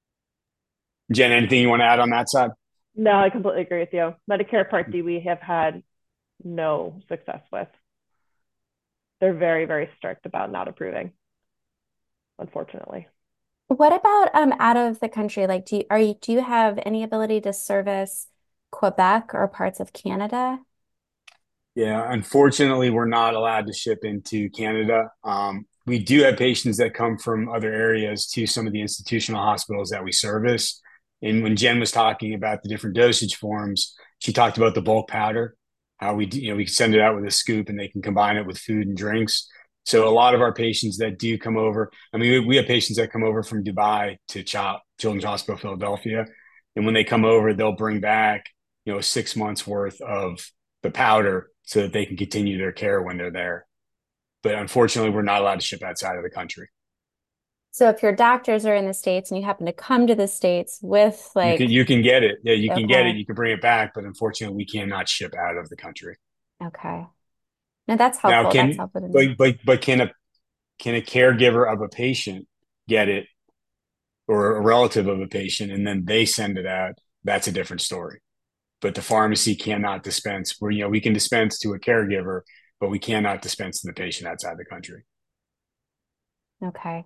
Jen, anything you want to add on that side? No, I completely agree with you. Medicare Part D, we have had no success with. They're very, very strict about not approving, unfortunately. What about out of the country? Like, do you have any ability to service Quebec or parts of Canada? Yeah, unfortunately, we're not allowed to ship into Canada. We do have patients that come from other areas to some of the institutional hospitals that we service. And when Jen was talking about the different dosage forms, she talked about the bulk powder, how we can send it out with a scoop and they can combine it with food and drinks. So a lot of our patients that do come over, I mean, we have patients that come over from Dubai to CHOP, Children's Hospital Philadelphia. And when they come over, they'll bring back, 6 months worth of the powder so that they can continue their care when they're there. But unfortunately, we're not allowed to ship outside of the country. So if your doctors are in the States and you happen to come to the States with You can get it. Yeah, you can get it. okay, You can bring it back, but unfortunately, we cannot ship out of the country. okay. No, that's Now, helpful. That's can helpful to know. but can a caregiver of a patient get it or a relative of a patient and then they send it out? That's a different story. But the pharmacy cannot dispense. We can dispense to a caregiver, but we cannot dispense to the patient outside the country. Okay.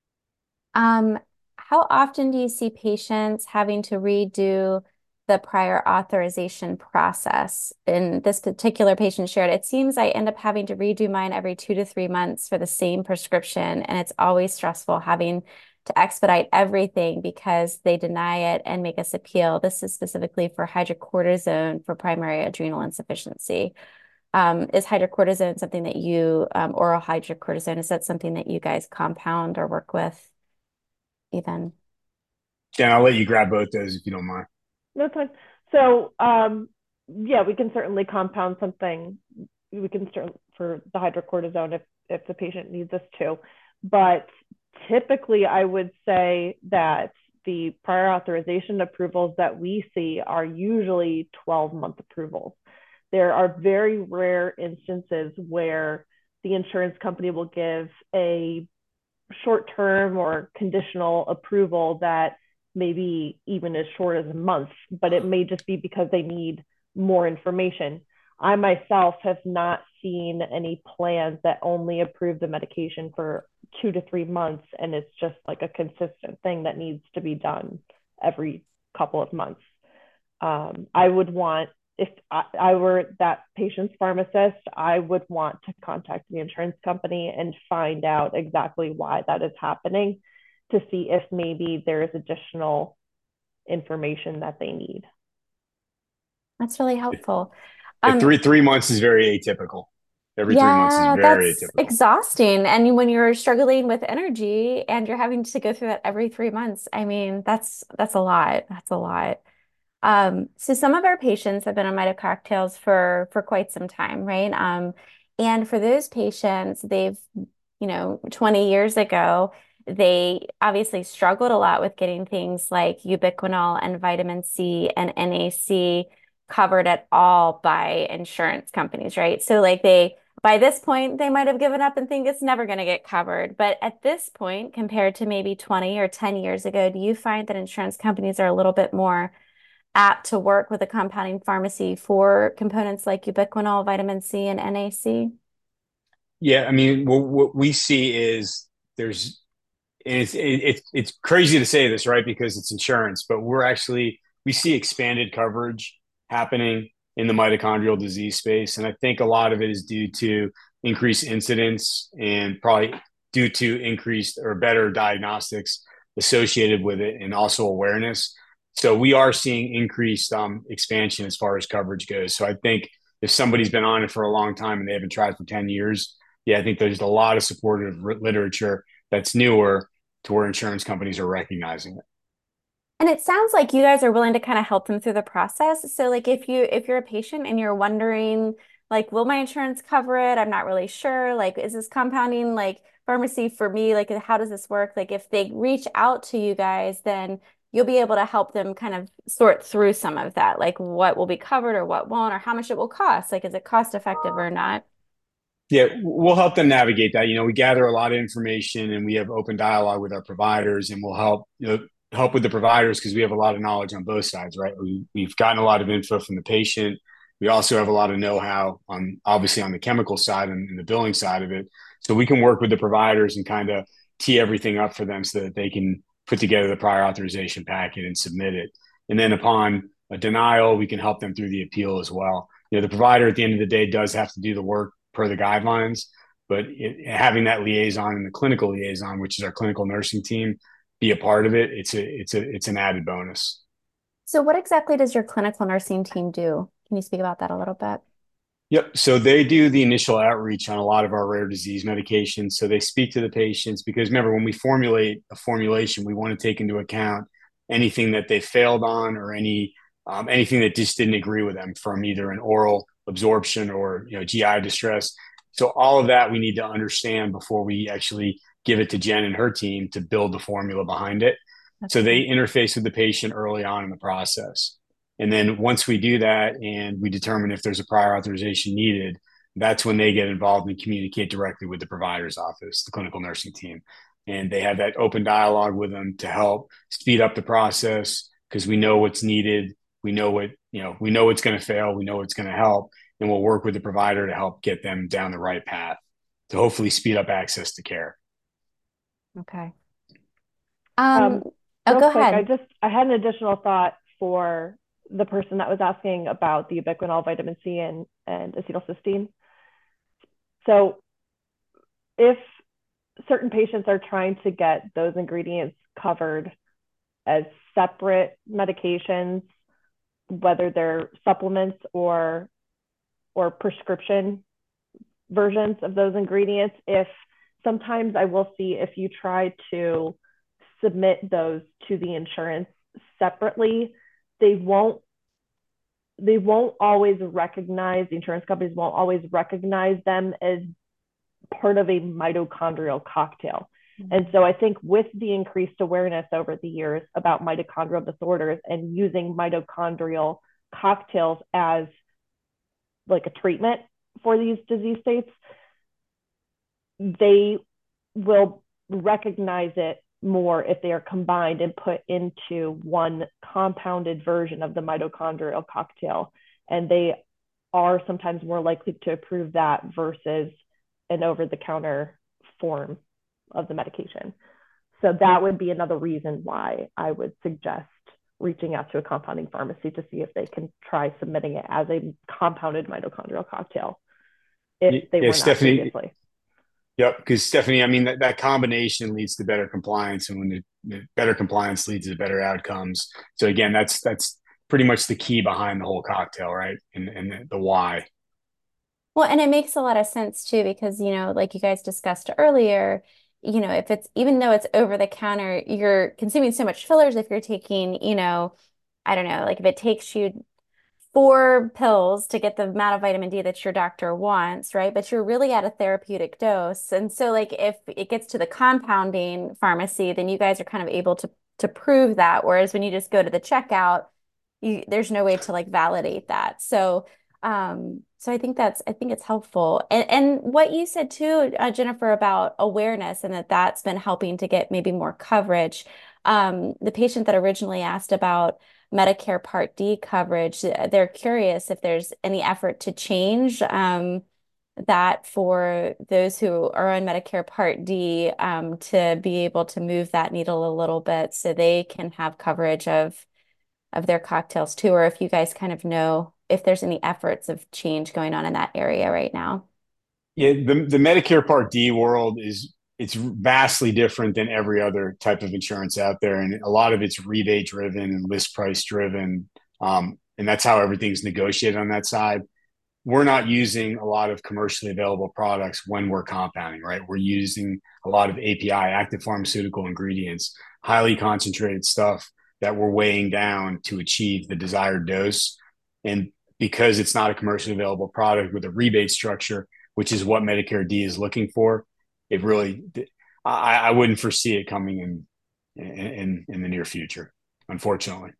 Um, how often do you see patients having to redo the prior authorization process? In this particular patient shared, it seems I end up having to redo mine every 2 to 3 months for the same prescription, and it's always stressful having to expedite everything because they deny it and make us appeal. This is specifically for hydrocortisone for primary adrenal insufficiency. Is hydrocortisone something that oral hydrocortisone, is that something that you guys compound or work with even? Jen, I'll let you grab both those if you don't mind. That's fine. So, yeah, we can certainly compound something. We can start for the hydrocortisone if the patient needs us to. But typically, I would say that the prior authorization approvals that we see are usually 12-month approvals. There are very rare instances where the insurance company will give a short-term or conditional approval that maybe even as short as a month, but it may just be because they need more information. I myself have not seen any plans that only approve the medication for 2 to 3 months, and it's just like a consistent thing that needs to be done every couple of months. I would want, if I were that patient's pharmacist, I would want to contact the insurance company and find out exactly why that is happening to see if maybe there is additional information that they need. That's really helpful. Three months is very atypical. Every 3 months is Yeah, very that's atypical. exhausting. And when you're struggling with energy and you're having to go through that every 3 months, I mean, that's a lot. That's a lot. So some of our patients have been on Mito cocktails for quite some time, right? And for those patients, 20 years ago, they obviously struggled a lot with getting things like ubiquinol and vitamin C and NAC covered at all by insurance companies, right? So like by this point, they might have given up and think it's never going to get covered. But at this point, compared to maybe 20 or 10 years ago, do you find that insurance companies are a little bit more apt to work with a compounding pharmacy for components like ubiquinol, vitamin C, and NAC? Yeah, I mean, what we see is there's and it's crazy to say this, right? Because it's insurance, but we see expanded coverage happening in the mitochondrial disease space, and I think a lot of it is due to increased incidence and probably due to increased or better diagnostics associated with it, and also awareness. So we are seeing increased expansion as far as coverage goes. So I think if somebody's been on it for a long time and they haven't tried for 10 years, yeah, I think there's a lot of supportive literature that's newer to where insurance companies are recognizing it. And it sounds like you guys are willing to kind of help them through the process. So like if you're a patient and you're wondering like, will my insurance cover it? I'm not really sure. Like, is this compounding like pharmacy for me? Like, how does this work? Like if they reach out to you guys, then you'll be able to help them kind of sort through some of that, like what will be covered or what won't, or how much it will cost. Like, is it cost effective or not? Yeah, we'll help them navigate that. We gather a lot of information and we have open dialogue with our providers, and we'll help with the providers because we have a lot of knowledge on both sides, right? We've gotten a lot of info from the patient. We also have a lot of know-how on obviously on the chemical side and the billing side of it. So we can work with the providers and kind of tee everything up for them so that they can put together the prior authorization packet and submit it. And then upon a denial, we can help them through the appeal as well. The provider at the end of the day does have to do the work per the guidelines, but having that liaison and the clinical liaison, which is our clinical nursing team, be a part of it, it's an added bonus. So what exactly does your clinical nursing team do? Can you speak about that a little bit? Yep. So they do the initial outreach on a lot of our rare disease medications. So they speak to the patients because remember, when we formulate a formulation, we want to take into account anything that they failed on or anything that just didn't agree with them from either an oral absorption or GI distress. So all of that we need to understand before we actually give it to Jen and her team to build the formula behind it. So they interface with the patient early on in the process. And then once we do that and we determine if there's a prior authorization needed, that's when they get involved and communicate directly with the provider's office, the clinical nursing team. And they have that open dialogue with them to help speed up the process because we know what's needed. We know we know what's going to fail. We know what's going to help. And we'll work with the provider to help get them down the right path to hopefully speed up access to care. Okay. Oh, Real go quick, ahead. I had an additional thought for the person that was asking about the ubiquinol, vitamin C, and acetylcysteine. So if certain patients are trying to get those ingredients covered as separate medications, whether they're supplements or prescription versions of those ingredients, if sometimes I will see if you try to submit those to the insurance separately, they won't always recognize, the insurance companies won't always recognize them as part of a mitochondrial cocktail. And so I think with the increased awareness over the years about mitochondrial disorders and using mitochondrial cocktails as like a treatment for these disease states, they will recognize it more if they are combined and put into one compounded version of the mitochondrial cocktail. And they are sometimes more likely to approve that versus an over-the-counter form of the medication. So that would be another reason why I would suggest reaching out to a compounding pharmacy to see if they can try submitting it as a compounded mitochondrial cocktail if they were not Stephanie, previously. Yep, because Stephanie, I mean that combination leads to better compliance, and when the better compliance leads to better outcomes. So again, that's pretty much the key behind the whole cocktail, right? And the why. Well, and it makes a lot of sense too, because, like you guys discussed earlier, if it's, even though it's over the counter, you're consuming so much fillers. If you're taking, I don't know, like if it takes you 4 pills to get the amount of vitamin D that your doctor wants, right? But you're really at a therapeutic dose. And so like if it gets to the compounding pharmacy, then you guys are kind of able to prove that. Whereas when you just go to the checkout, there's no way to like validate that. So I think it's helpful. And what you said too, Jennifer, about awareness and that's been helping to get maybe more coverage. The patient that originally asked about Medicare Part D coverage, they're curious if there's any effort to change that for those who are on Medicare Part D to be able to move that needle a little bit so they can have coverage of their cocktails too, or if you guys kind of know if there's any efforts of change going on in that area right now. Yeah, the Medicare Part D world it's vastly different than every other type of insurance out there, and a lot of it's rebate driven and list price driven, and that's how everything's negotiated on that side. We're not using a lot of commercially available products when we're compounding, right? We're using a lot of API, active pharmaceutical ingredients, highly concentrated stuff that we're weighing down to achieve the desired dose. And because it's not a commercially available product with a rebate structure, which is what Medicare D is looking for, it really, I wouldn't foresee it coming in the near future, unfortunately.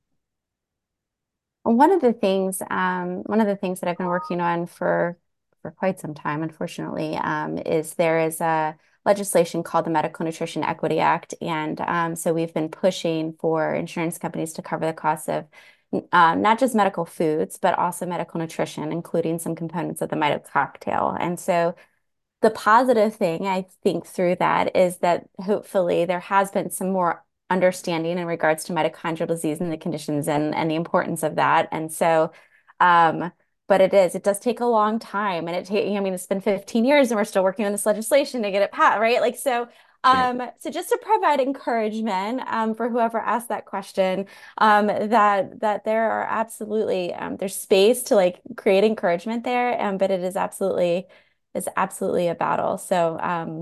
One of the things that I've been working on for quite some time, unfortunately, is there is a legislation called the Medical Nutrition Equity Act, and so we've been pushing for insurance companies to cover the costs of not just medical foods, but also medical nutrition, including some components of the Mito cocktail. And so the positive thing I think through that is that hopefully there has been some more understanding in regards to mitochondrial disease and the conditions and the importance of that. And so, but it does take a long time, and I mean, it's been 15 years and we're still working on this legislation to get it passed, right? Like, so, Yeah. so just to provide encouragement, for whoever asked that question, that there are absolutely, there's space to like create encouragement there, but it is absolutely a battle. So,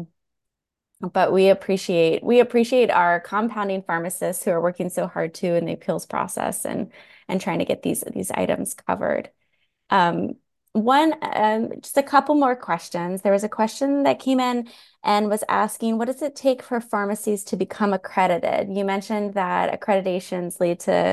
but we appreciate our compounding pharmacists who are working so hard too in the appeals process and trying to get these items covered. Um, just a couple more questions. There was a question that came in and was asking, what does it take for pharmacies to become accredited? You mentioned that accreditations lead to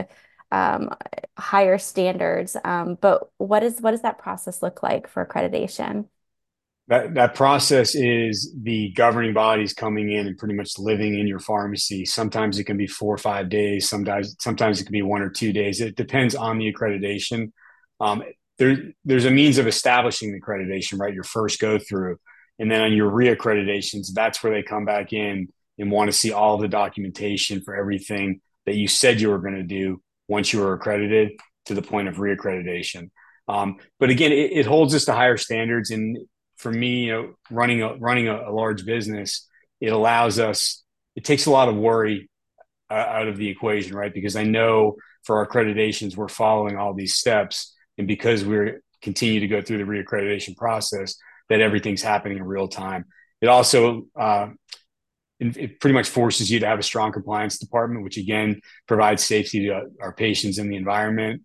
higher standards, but what does that process look like for accreditation? That process is the governing bodies coming in and pretty much living in your pharmacy. Sometimes it can be 4 or 5 days. Sometimes it can be 1 or 2 days. It depends on the accreditation. Um, there's a means of establishing the accreditation, right? Your first go through, and then on your reaccreditations, that's where they come back in and want to see all the documentation for everything that you said you were going to do once you were accredited to the point of reaccreditation. But again, it holds us to higher standards, and for me, running a large business, it allows us. It takes a lot of worry out of the equation, right? Because I know for our accreditations, we're following all these steps, and because we're continue to go through the reaccreditation process, that everything's happening in real time. It also it pretty much forces you to have a strong compliance department, which again provides safety to our patients and the environment.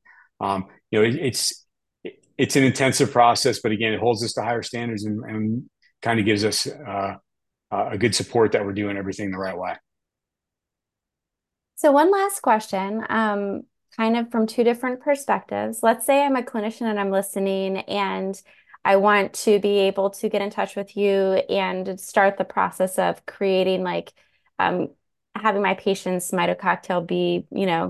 It's an intensive process, but again, it holds us to higher standards and kind of gives us a good support that we're doing everything the right way. So one last question, kind of from two different perspectives. Let's say I'm a clinician and I'm listening, and I want to be able to get in touch with you and start the process of creating like um, having my patient's Mito cocktail be,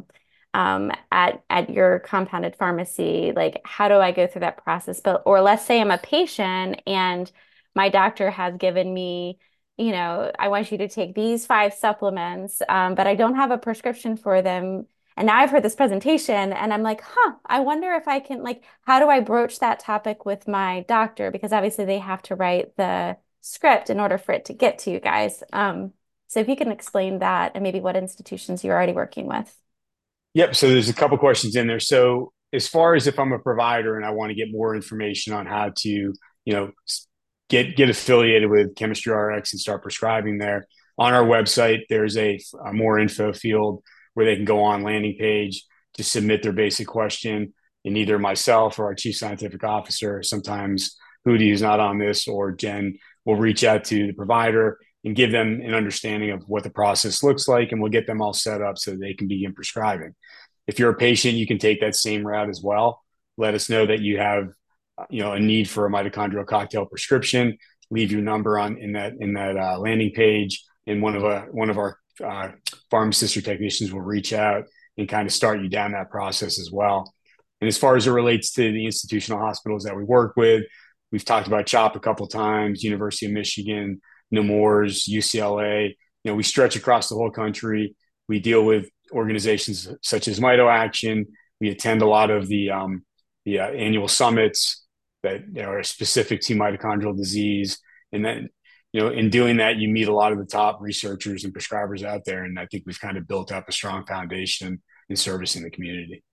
at your compounded pharmacy. Like, how do I go through that process? But or let's say I'm a patient and my doctor has given me, I want you to take these 5 supplements, but I don't have a prescription for them. And now I've heard this presentation and I'm like, I wonder if I can, like, how do I broach that topic with my doctor? Because obviously they have to write the script in order for it to get to you guys. So if you can explain that and maybe what institutions you're already working with. Yep. So there's a couple questions in there. So as far as if I'm a provider and I want to get more information on how to, get affiliated with Chemistry RX and start prescribing there, on our website, there's a more info field where they can go on landing page to submit their basic question. And either myself or our chief scientific officer, sometimes Hootie, who's not on this, or Jen will reach out to the provider and give them an understanding of what the process looks like, and we'll get them all set up so they can begin prescribing. If you're a patient, you can take that same route as well. Let us know that you have, a need for a mitochondrial cocktail prescription. Leave your number on in that landing page, and one of our pharmacists or technicians will reach out and kind of start you down that process as well. And as far as it relates to the institutional hospitals that we work with, we've talked about CHOP a couple of times, University of Michigan, Nemours, UCLA. We stretch across the whole country. We deal with organizations such as Mito Action. We attend a lot of the annual summits that are specific to mitochondrial disease. And then, in doing that, you meet a lot of the top researchers and prescribers out there. And I think we've kind of built up a strong foundation in servicing the community.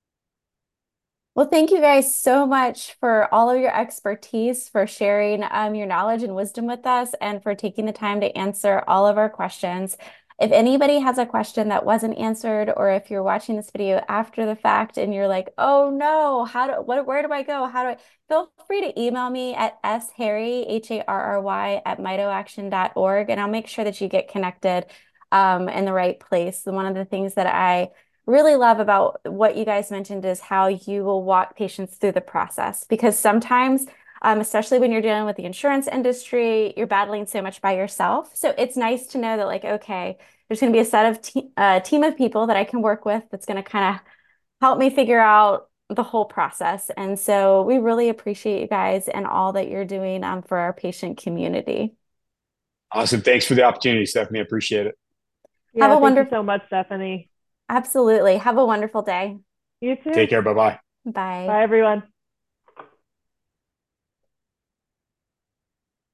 Well, thank you guys so much for all of your expertise, for sharing your knowledge and wisdom with us, and for taking the time to answer all of our questions. If anybody has a question that wasn't answered, or if you're watching this video after the fact and you're like, oh no, where do I go? Feel free to email me at sharry, HARRY, at mitoaction.org, and I'll make sure that you get connected in the right place. One of the things that I really love about what you guys mentioned is how you will walk patients through the process, because sometimes, especially when you're dealing with the insurance industry, you're battling so much by yourself. So it's nice to know that, like, okay, there's going to be a set of team of people that I can work with that's going to kind of help me figure out the whole process. And so we really appreciate you guys and all that you're doing for our patient community. Awesome. Thanks for the opportunity, Stephanie. I appreciate it. Have Yeah, a thank you wonderful, so much, Stephanie. absolutely. Have a wonderful day. You too. Take care. Bye bye. Bye. Bye, everyone.